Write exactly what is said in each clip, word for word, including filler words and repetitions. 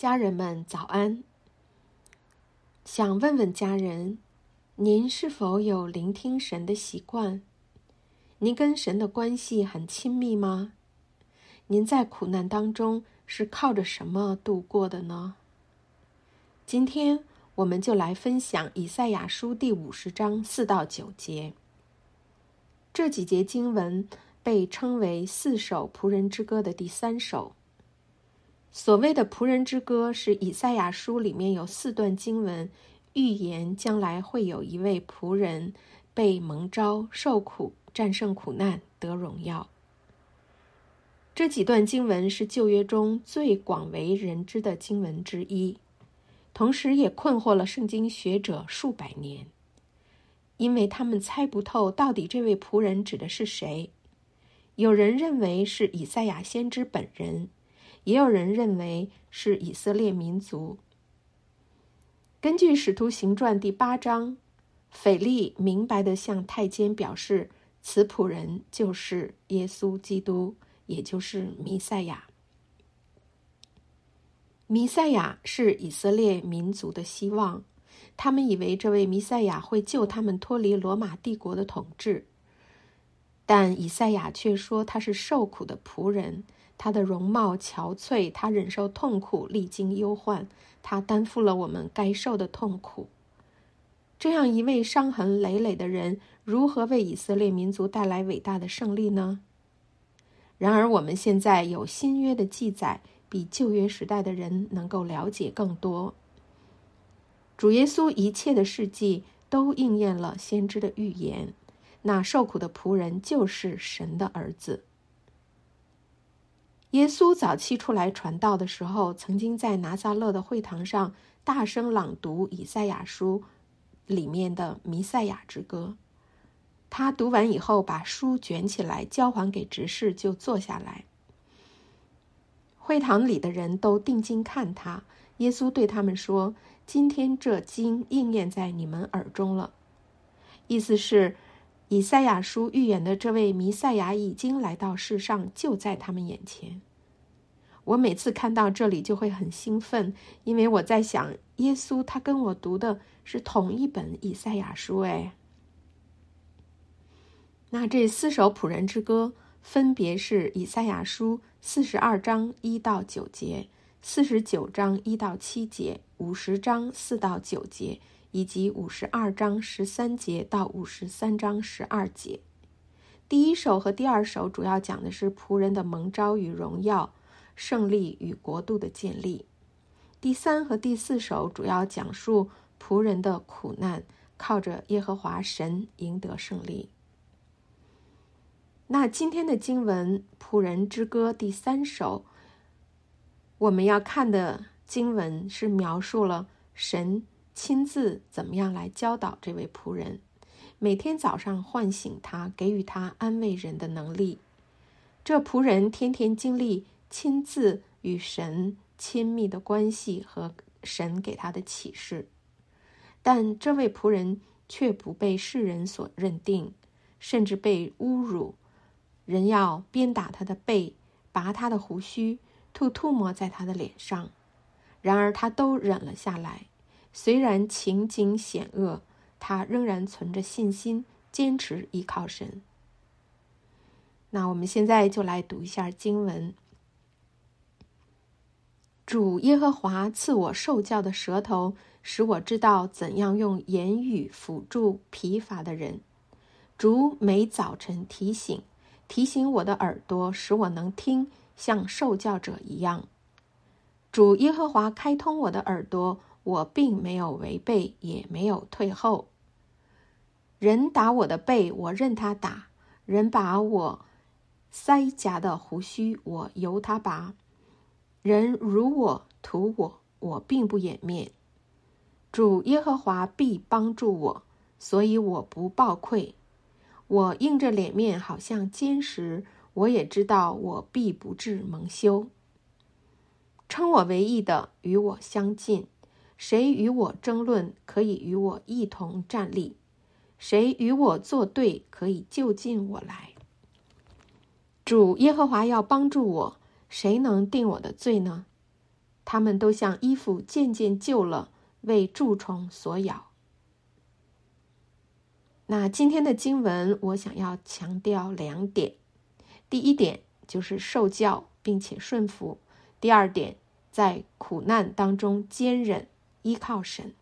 家人们早安。想问问家人，您是否有聆听神的习惯？您跟神的关系很亲密吗？您在苦难当中是靠着什么度过的呢？今天我们就来分享以赛亚书第五十章四到九节。这几节经文被称为四首仆人之歌的第三首。所谓的仆人之歌是以赛亚书里面有四段经文预言将来会有一位仆人被蒙召受苦，战胜苦难，得荣耀。这几段经文是旧约中最广为人知的经文之一，同时也困惑了圣经学者数百年，因为他们猜不透到底这位仆人指的是谁。有人认为是以赛亚先知本人，也有人认为是以色列民族。根据《使徒行传》第八章，腓力明白地向太监表示，此仆人就是耶稣基督，也就是弥赛亚。弥赛亚是以色列民族的希望，他们以为这位弥赛亚会救他们脱离罗马帝国的统治，但以赛亚却说他是受苦的仆人，他的容貌憔悴，他忍受痛苦，历经忧患，他担负了我们该受的痛苦。这样一位伤痕累累的人，如何为以色列民族带来伟大的胜利呢？然而我们现在有新约的记载，比旧约时代的人能够了解更多。主耶稣一切的事迹都应验了先知的预言，那受苦的仆人就是神的儿子。耶稣早期出来传道的时候，曾经在拿撒勒的会堂上大声朗读以赛亚书里面的弥赛亚之歌。他读完以后，把书卷起来交还给执事，就坐下来。会堂里的人都定睛看他。耶稣对他们说，今天这经应验在你们耳中了。意思是以赛亚书预言的这位弥赛亚已经来到世上，就在他们眼前。我每次看到这里就会很兴奋，因为我在想，耶稣他跟我读的是同一本以赛亚书哎。那这四首仆人之歌分别是以赛亚书四十二章一到九节、四十九章一到七节、五十章四到九节，以及五十二章十三节到五十三章十二节。第一首和第二首主要讲的是仆人的蒙召与荣耀，胜利与国度的建立。第三和第四首主要讲述仆人的苦难，靠着耶和华神赢得胜利。那今天的经文仆人之歌第三首，我们要看的经文是描述了神亲自怎么样来教导这位仆人，每天早上唤醒他，给予他安慰人的能力。这仆人天天经历亲自与神亲密的关系和神给他的启示，但这位仆人却不被世人所认定，甚至被侮辱。人要鞭打他的背，拔他的胡须，吐唾沫在他的脸上，然而他都忍了下来。虽然情景险恶，他仍然存着信心，坚持依靠神。那我们现在就来读一下经文。主耶和华赐我受教的舌头，使我知道怎样用言语辅助疲乏的人。主每早晨提醒提醒我的耳朵，使我能听，像受教者一样。主耶和华开通我的耳朵，我并没有违背，也没有退后。人打我的背，我任他打；人把我腮颊的胡须，我由他拔。人辱我、屠我，我并不掩面。主耶和华必帮助我，所以我不抱愧。我硬着脸面，好像坚石，我也知道我必不致蒙羞。称我为义的与我相近，谁与我争论，可以与我一同站立；谁与我作对，可以就近我来。主耶和华要帮助我，谁能定我的罪呢？ 它们都像衣服渐渐旧了，为蛀虫所咬。那今天的经文，我想要强调两点。第一点就是受教并且顺服，第二点在苦难当中坚忍，依靠神。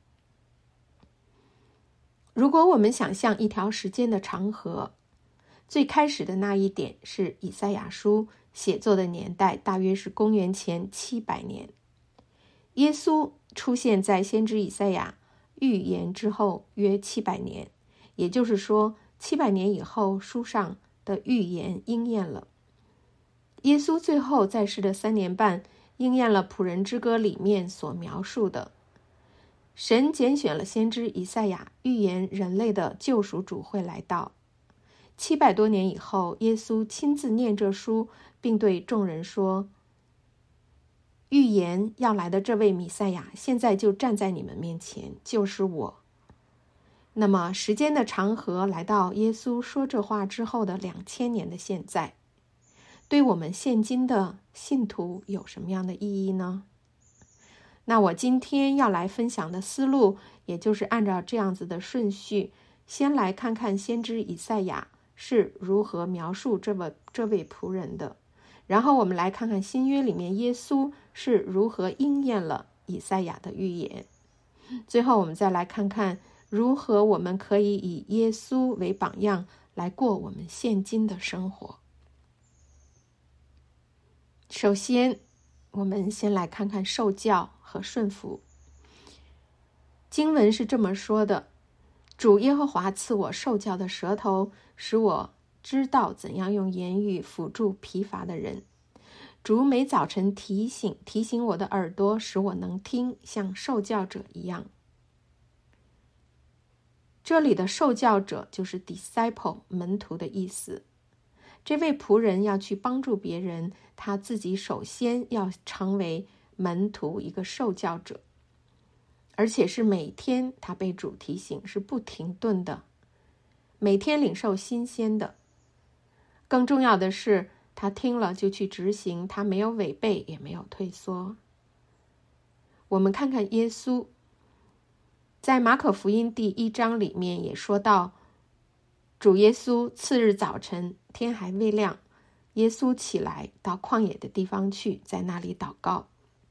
如果我们想象一条时间的长河，最开始的那一点是以赛亚书写作的年代，大约是公元前七百年。耶稣出现在先知以赛亚预言之后约七百年，也就是说七百年以后书上的预言应验了。耶稣最后在世的三年半，应验了仆人之歌里面所描述的。神拣选了先知以赛亚，预言人类的救赎主会来到。七百多年以后，耶稣亲自念这书，并对众人说，预言要来的这位弥赛亚，现在就站在你们面前，就是我。那么时间的长河来到耶稣说这话之后的两千年的现在，对我们现今的信徒有什么样的意义呢？那我今天要来分享的思路，也就是按照这样子的顺序，先来看看先知以赛亚是如何描述这位这位仆人的，然后我们来看看新约里面耶稣是如何应验了以赛亚的预言，最后我们再来看看如何我们可以以耶稣为榜样来过我们现今的生活。首先，我们先来看看受教和顺服。经文是这么说的，主耶和华赐我受教的舌头，使我知道怎样用言语辅助疲乏的人。主每早晨提醒提醒我的耳朵，使我能听，像受教者一样。这里的受教者就是 disciple 门徒的意思。这位仆人要去帮助别人，他自己首先要成为门徒，一个受教者，而且是每天他被主提醒，是不停顿的，每天领受新鲜的。更重要的是，他听了就去执行，他没有违背，也没有退缩。我们看看耶稣，在马可福音第一章里面也说到，主耶稣次日早晨天还未亮，耶稣起来到旷野的地方去，在那里祷告。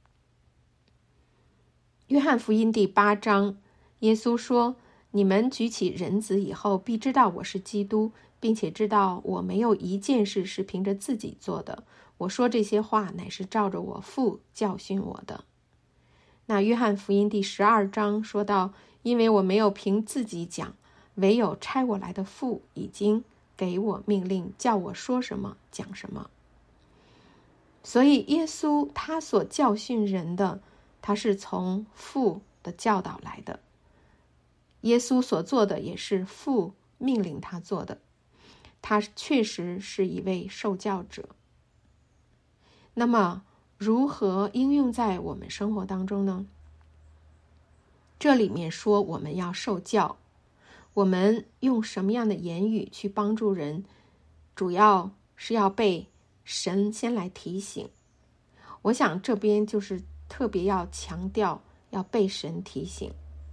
约翰福音第八章，耶稣说，你们举起人子以后，必知道我是基督，并且知道我没有一件事是凭着自己做的，我说这些话乃是照着我父教训我的。那约翰福音第十二章说到，因为我没有凭自己讲，唯有差我来的父已经给我命令，叫我说什么讲什么。所以耶稣他所教训人的，他是从父的教导来的，耶稣所做的也是父命令他做的，他确实是一位受教者。那么如何应用在我们生活当中呢？这里面说我们要受教，我们用什么样的言语去帮助人，主要是要被神先来提醒。我想这边就是特别要强调要被神提醒，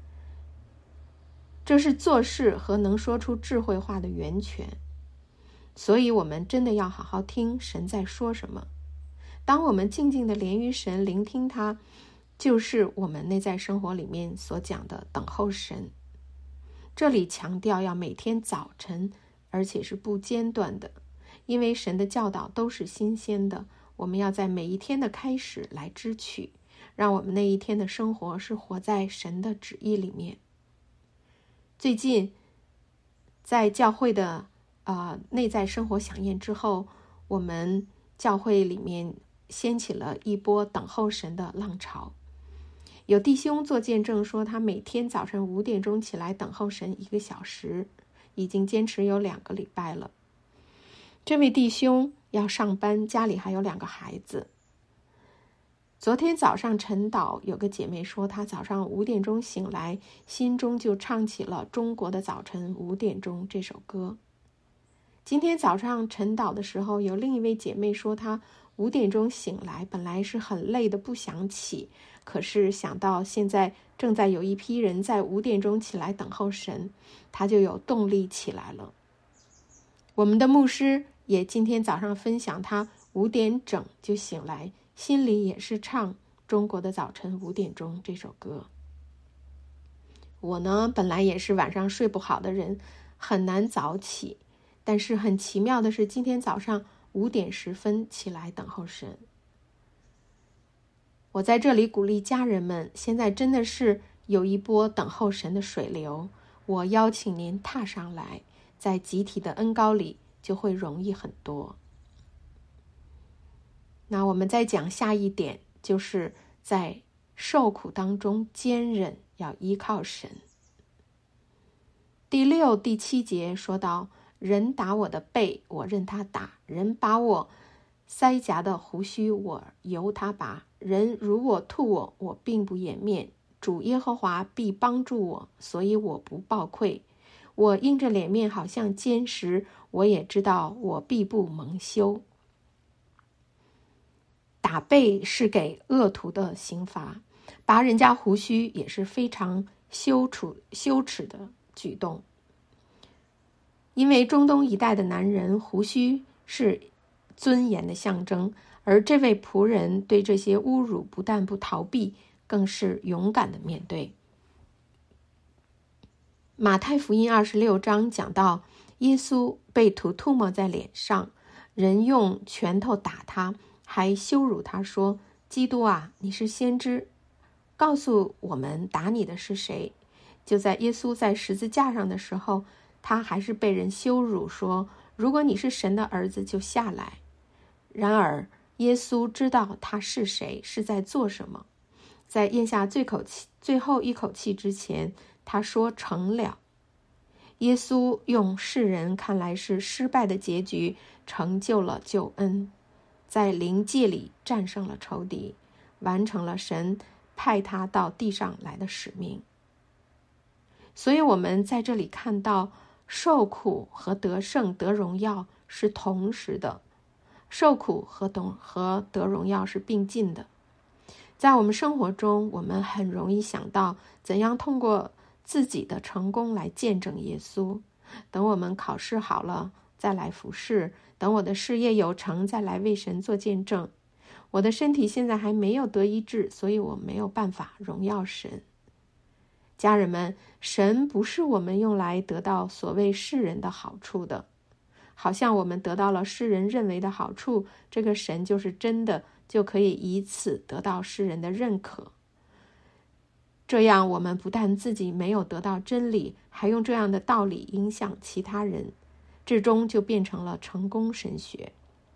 这是做事和能说出智慧话的源泉。所以我们真的要好好听神在说什么。当我们静静的连于神，聆听他，就是我们内在生活里面所讲的等候神。这里强调要每天早晨，而且是不间断的，因为神的教导都是新鲜的，我们要在每一天的开始来支取，让我们那一天的生活是活在神的旨意里面。最近在教会的呃内在生活响应之后，我们教会里面掀起了一波等候神的浪潮。有弟兄做见证说，他每天早晨五点钟起来等候神一个小时，已经坚持有两个礼拜了。这位弟兄要上班，家里还有两个孩子。昨天早上晨祷，有个姐妹说，她早上五点钟醒来，心中就唱起了《中国的早晨五点钟》这首歌。今天早上晨祷的时候，有另一位姐妹说，她五点钟醒来，本来是很累的，不想起，可是想到现在正在有一批人在五点钟起来等候神，他就有动力起来了。我们的牧师也今天早上分享，他五点整就醒来，心里也是唱《中国的早晨五点钟》这首歌。我呢，本来也是晚上睡不好的人，很难早起，但是很奇妙的是，今天早上五点十分起来等候神。我在这里鼓励家人们，现在真的是有一波等候神的水流，我邀请您踏上来，在集体的恩膏里就会容易很多。那我们再讲下一点，就是在受苦当中坚忍，要依靠神。第六、第七节说到，人打我的背，我任他打；人拔我腮颊的胡须，我由他拔；人如我吐我，我并不掩面。主耶和华必帮助我，所以我不抱愧。我硬着脸面好像坚石，我也知道我必不蒙羞。打背是给恶徒的刑罚，拔人家胡须也是非常羞耻羞耻的举动。因为中东一带的男人，胡须是尊严的象征，而这位仆人对这些侮辱不但不逃避，更是勇敢的面对。马太福音二十六章讲到，耶稣被土吐沫在脸上，人用拳头打他，还羞辱他说，基督啊，你是先知，告诉我们打你的是谁。就在耶稣在十字架上的时候，他还是被人羞辱说，如果你是神的儿子就下来。然而耶稣知道他是谁，是在做什么。在咽下最口气最后一口气之前，他说成了。耶稣用世人看来是失败的结局，成就了救恩，在灵界里战胜了仇敌，完成了神派他到地上来的使命。所以我们在这里看到，受苦和得胜得荣耀是同时的，受苦和得和得荣耀是并进的。在我们生活中，我们很容易想到怎样通过自己的成功来见证耶稣。等我们考试好了再来服侍，等我的事业有成再来为神做见证。我的身体现在还没有得医治，所以我没有办法荣耀神。家人们，神不是我们用来得到所谓世人的好处的，好像我们得到了世人认为的好处，这个神就是真的，就可以以此得到世人的认可。这样我们不但自己没有得到真理，还用这样的道理影响其他人，最终就变成了成功神学。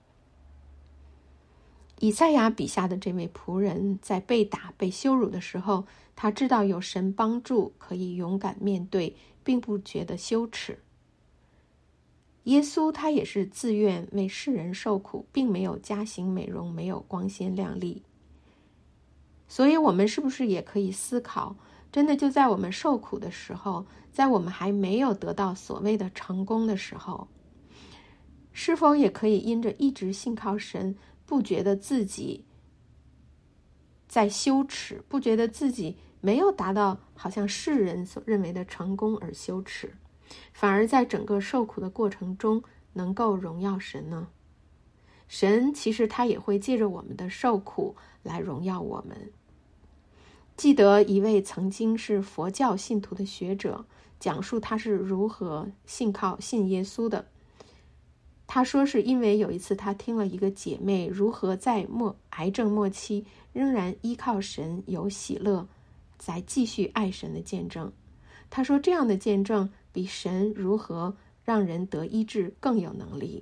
以赛亚笔下的这位仆人在被打被羞辱的时候，他知道有神帮助，可以勇敢面对，并不觉得羞耻。耶稣他也是自愿为世人受苦，并没有佳形美容，没有光鲜亮丽。所以我们是不是也可以思考，真的就在我们受苦的时候，在我们还没有得到所谓的成功的时候，是否也可以因着一直信靠神，不觉得自己在羞耻，不觉得自己没有达到好像世人所认为的成功而羞耻，反而在整个受苦的过程中能够荣耀神呢？神其实他也会借着我们的受苦来荣耀我们。记得一位曾经是佛教信徒的学者，讲述他是如何信靠信耶稣的。他说是因为有一次他听了一个姐妹如何在末癌症末期仍然依靠神有喜乐，再继续爱神的见证。他说这样的见证比神如何让人得医治更有能力。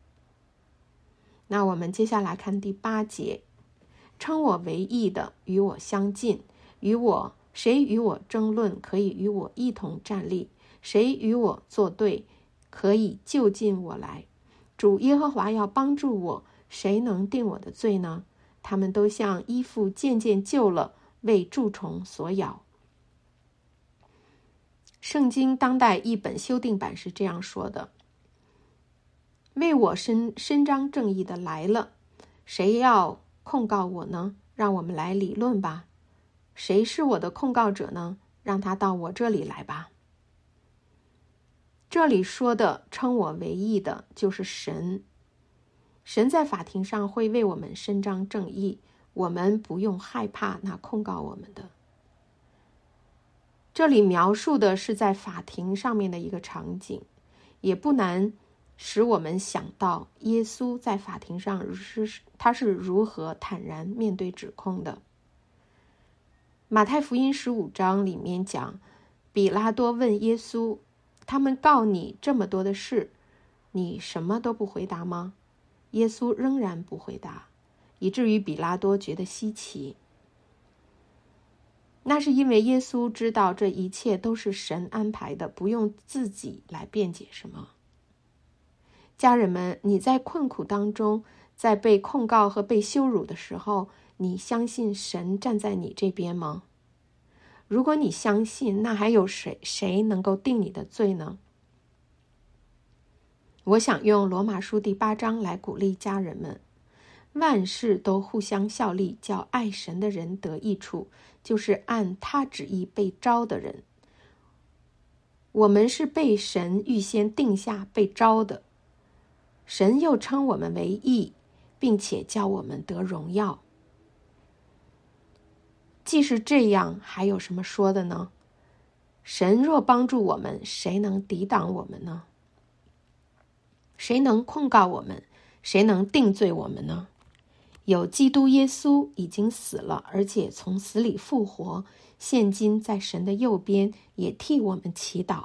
那我们接下来看第八节，称我为义的与我相近，与我谁与我争论，可以与我一同站立，谁与我作对，可以就近我来。主耶和华要帮助我，谁能定我的罪呢？他们都像衣服渐渐旧了，为蛀虫所咬。圣经当代译本修订版是这样说的，为我伸伸张正义的来了， 谁要控告我呢？让我们来理论吧。谁是我的控告者呢？让他到我这里来吧。这里说的称我为义的就是神。神在法庭上会为我们伸张正义，我们不用害怕那控告我们的。这里描述的是在法庭上面的一个场景，也不难使我们想到耶稣在法庭上是他是如何坦然面对指控的。马太福音十五章里面讲，比拉多问耶稣，他们告你这么多的事，你什么都不回答吗？耶稣仍然不回答，以至于比拉多觉得稀奇。那是因为耶稣知道这一切都是神安排的，不用自己来辩解什么。家人们，你在困苦当中，在被控告和被羞辱的时候，你相信神站在你这边吗？如果你相信，那还有谁谁能够定你的罪呢？我想用罗马书第八章来鼓励家人们，万事都互相效力，叫爱神的人得益处，就是按他旨意被招的人。我们是被神预先定下被招的，神又称我们为义，并且叫我们得荣耀。既是这样，还有什么说的呢？神若帮助我们，谁能抵挡我们呢？谁能控告我们？谁能定罪我们呢？有基督耶稣已经死了，而且从死里复活，现今在神的右边，也替我们祈祷。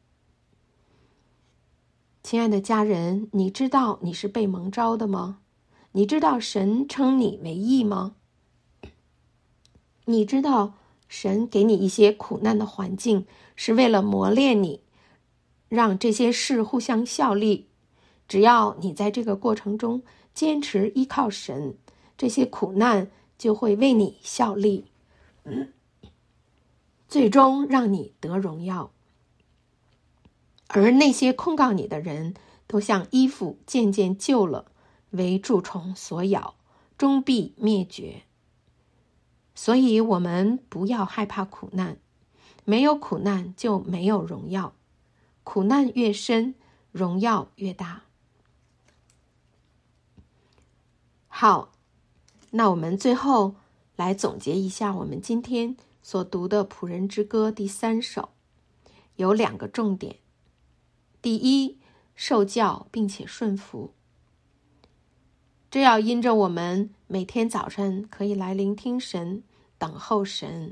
亲爱的家人，你知道你是被蒙召的吗？你知道神称你为义吗？你知道神给你一些苦难的环境，是为了磨练你，让这些事互相效力。只要你在这个过程中坚持依靠神，这些苦难就会为你效力，嗯，最终让你得荣耀。而那些控告你的人，都像衣服渐渐旧了，为蛀虫所咬，终必灭绝。所以我们不要害怕苦难，没有苦难就没有荣耀，苦难越深，荣耀越大。好，那我们最后来总结一下我们今天所读的《仆人之歌》第三首，有两个重点。第一，受教并且顺服。这要因着我们每天早晨可以来聆听神，等候神。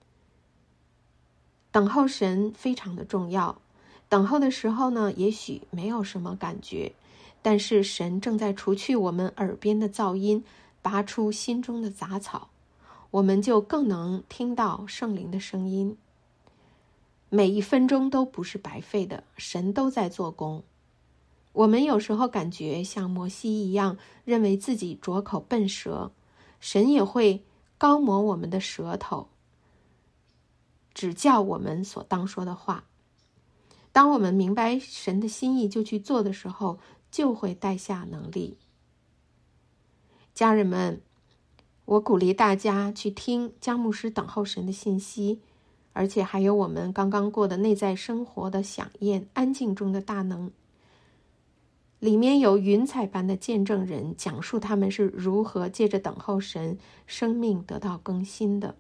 等候神非常的重要。等候的时候呢，也许没有什么感觉，但是神正在除去我们耳边的噪音，拔出心中的杂草，我们就更能听到圣灵的声音。每一分钟都不是白费的，神都在做工。我们有时候感觉像摩西一样，认为自己拙口笨舌，神也会高摩我们的舌头，指教我们所当说的话。当我们明白神的心意就去做的时候，就会带下能力。家人们，我鼓励大家去听江牧师等候神的信息，而且还有我们刚刚过的内在生活的响宴，安静中的大能。里面有云彩般的见证人，讲述他们是如何借着等候神，生命得到更新的。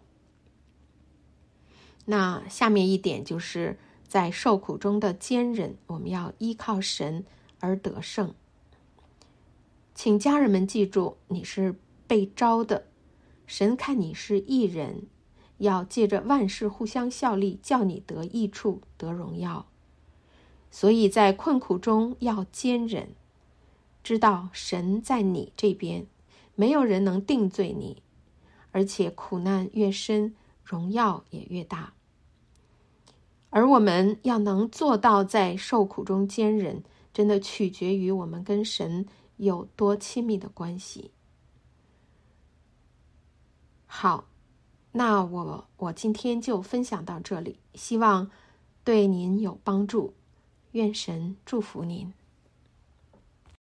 那下面一点就是在受苦中的坚忍，我们要依靠神而得胜。请家人们记住，你是被招的，神看你是义人，要借着万事互相效力，叫你得益处，得荣耀。所以在困苦中要坚忍，知道神在你这边，没有人能定罪你，而且苦难越深，荣耀也越大。而我们要能做到在受苦中坚忍，真的取决于我们跟神有多亲密的关系。好，那我我今天就分享到这里，希望对您有帮助，愿神祝福您。